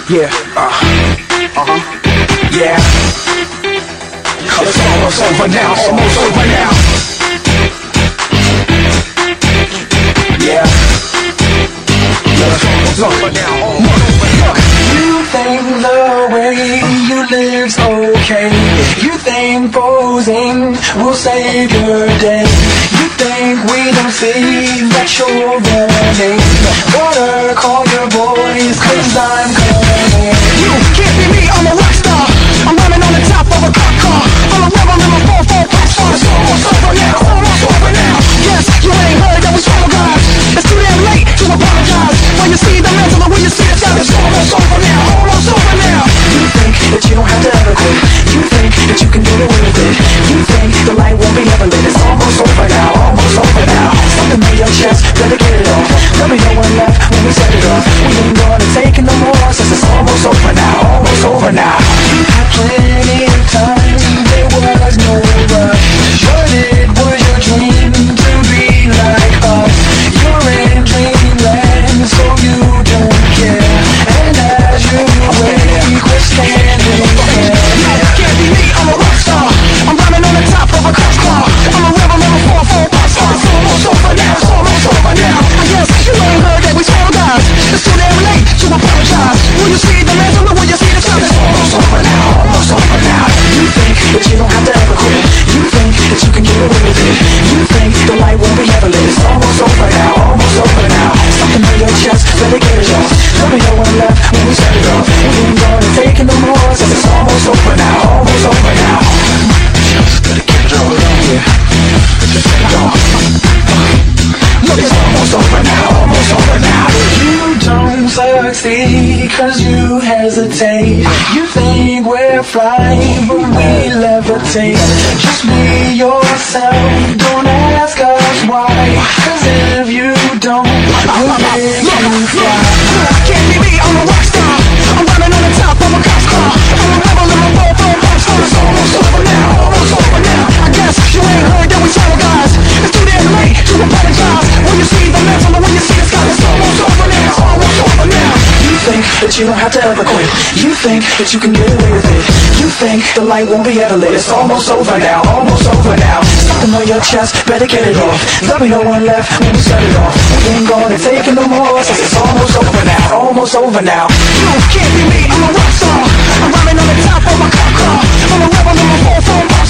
Yeah, yeah. It's almost over now, almost over now. Yeah. It's almost over now, almost over now. You think the way you live's okay. You think posing will save your day. You think we don't see that you're running. Water, call your boys, 'cause I'm coming. You can't be me, I'm a rock star. I'm running on the top of a cop car. I'm a rebel in my 4-4 box car. It's almost over now, almost over now. Yes, you ain't heard that we swallow guys. It's too damn late to apologize. When you see the mantle or when you see the sky, it's almost over now, almost over now. You think that you don't have to ever quit. You think that you can get away with it. You think the light won't be ever lit. It's almost over now, almost over now. Something on your chest, better get it off. There'll be no one left when we set it off. We ain't gonna take it no more, since it's almost over now, almost over now. You had plenty of time, there was no rush. But it was your dream to be like us. You're in dreamland, so you don't care. And as you wake, we're standing there. No, can't be me, I'm a rock star. I'm running on the top of a cop car. I'm a rebel in a 4-4 box car. It's almost over now, it's almost over now. I guess you ain't heard that we swallow guys. It's too damn late to apologize. When you see the mantle or when you see the sky, it's almost over now, almost over now. You think that you don't have to ever quit. You think that you can get away with it. You think the light won't be ever lit. It's almost over now, almost over now. Something on your chest, better get it off. There'll be no one left when we set it off. We ain't gonna take it no more, since it's almost over now, almost over now. Just gotta get it all on here. Just set it off. Look, it's almost over now, almost over now. You don't succeed 'cause you hesitate. You think we're flying, but we levitate. Just be yourself, don't ask us why. 'Cause if you don't, we'll make you fly. Can't be me, I'm a rock star. I'm running on the top of a cop car. I'm a rebel in my 4-4 box car. It's almost over now, almost over now. I guess you ain't heard that we swallow guys. It's too damn late to apologize. When you see the mantle or when you see the sky, it's almost over now, almost over now. You think that you don't have to ever quit. You think that you can get away with it. You think the light won't be ever lit. It's almost over now, almost over now. Something on your chest, better get it off. There'll be no one left when we set it off. We ain't gonna take it no more, since it's almost over now, almost over now. You can't be me, I'm a rock star. I'm running on the top of a cop car. I'm a rebel in my 4-4 box